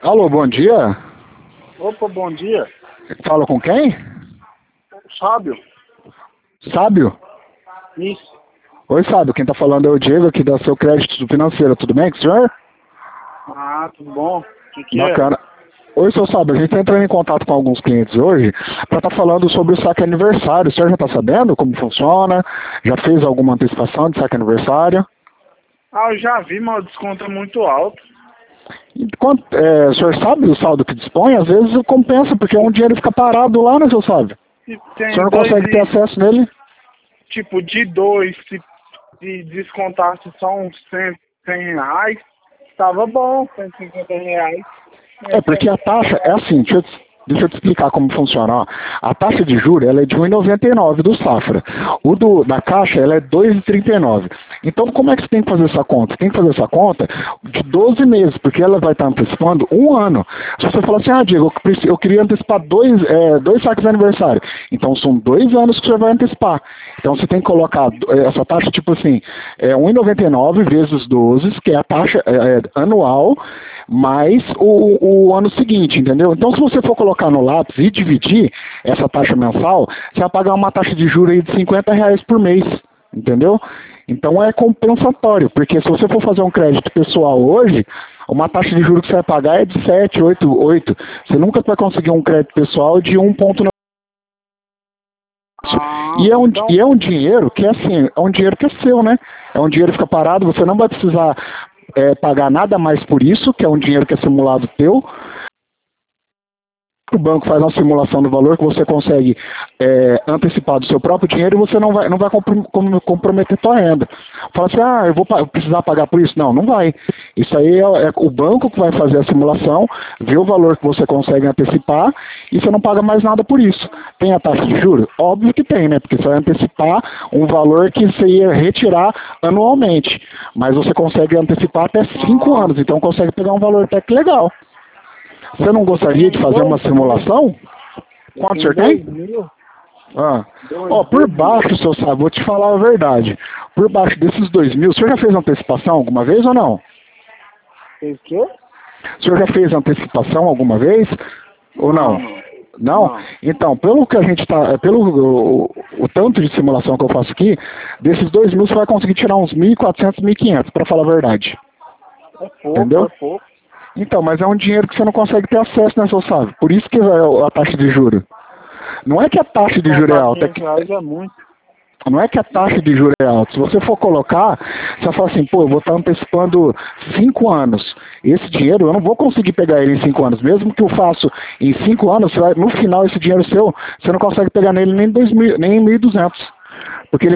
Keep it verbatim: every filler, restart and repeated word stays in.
Alô, bom dia. Opa, bom dia. Fala com quem? Sábio? Sábio? Isso. Oi, Sábio. Quem tá falando é o Diego aqui da Seu Crédito Financeiro. Tudo bem com o senhor? Ah, tudo bom? O que, que é? Bacana. Oi, seu Sábio. A gente tá entrando em contato com alguns clientes hoje para estar falando sobre o saque aniversário. O senhor já tá sabendo como funciona? Já fez alguma antecipação de saque aniversário? Ah, eu já vi, mas o desconto é muito alto. E quanto, é, o senhor sabe o saldo que dispõe? Às vezes compensa, porque um dinheiro fica parado lá, né, seu Sábio? E O tem senhor não dois consegue ter e, acesso nele? tipo, de dois, se de descontasse só uns cem, cem reais, tava bom, cento e cinquenta reais. É, porque a taxa é assim, deixa eu, te- deixa eu te explicar como funciona. Ó. A taxa de juros ela é de um vírgula noventa e nove do Safra. O do, da Caixa ela é dois vírgula trinta e nove. Então, como é que você tem que fazer essa conta? Você tem que fazer essa conta de doze meses, porque ela vai estar antecipando um ano. Se você falar assim, ah, Diego, eu, preci- eu queria antecipar dois, é, dois saques de aniversário. Então, são dois anos que você vai antecipar. Então, você tem que colocar é, essa taxa, tipo assim, é um vírgula noventa e nove vezes doze, que é a taxa é, é, anual, mais o, o ano seguinte, entendeu? Então, se você for colocar no lápis e dividir essa taxa mensal, você vai pagar uma taxa de juros aí de cinquenta reais por mês, entendeu? Então, é compensatório, porque se você for fazer um crédito pessoal hoje, uma taxa de juros que você vai pagar é de sete, oito, oito. Você nunca vai conseguir um crédito pessoal de um ponto nove. Ah, E é, um, então, e é um dinheiro que é assim, é um dinheiro que é seu, né? É um dinheiro que fica parado, você não vai precisar é, pagar nada mais por isso, que é um dinheiro que é simulado teu. O banco faz uma simulação do valor que você consegue é, antecipar do seu próprio dinheiro e você não vai, não vai comprom- com- comprometer sua renda. Fala assim, ah, eu vou pa- precisar pagar por isso. Não, não vai. Isso aí é, é o banco que vai fazer a simulação, ver o valor que você consegue antecipar e você não paga mais nada por isso. Tem a taxa de juros? Óbvio que tem, né? Porque você vai antecipar um valor que você ia retirar anualmente. Mas você consegue antecipar até cinco ah, anos, então consegue pegar um valor até que legal. Você não eu gostaria de tenho fazer uma dois mil, simulação? eu Quanto o tenho senhor dois tem? mil, Ah. dois, Ó, por dois mil. baixo, seu Sábio, vou te falar a verdade. Por baixo desses dois mil, o senhor já fez antecipação alguma vez ou não? Fez o quê? O senhor já fez antecipação alguma vez? Ou Não, não? não, Não? não. Então, pelo que a gente tá, pelo o, o tanto de simulação que eu faço aqui, desses dois mil você vai conseguir tirar uns mil e quatrocentos, mil e quinhentos, para falar a verdade. É pouco, é Entendeu? pouco. Então, mas é um dinheiro que você não consegue ter acesso, né, seu Sábio? Por isso que é a taxa de juros. Não é que a taxa de juros é Descontar alta, é quinhentos que, reais é muito. não é que a taxa de juros é alta. Se você for colocar, você vai falar assim, pô, eu vou estar antecipando cinco anos. Esse dinheiro eu não vou conseguir pegar ele em cinco anos. Mesmo que eu faça em cinco anos, você vai, no final esse dinheiro seu, você não consegue pegar nele nem, dois mil, nem em mil e duzentos.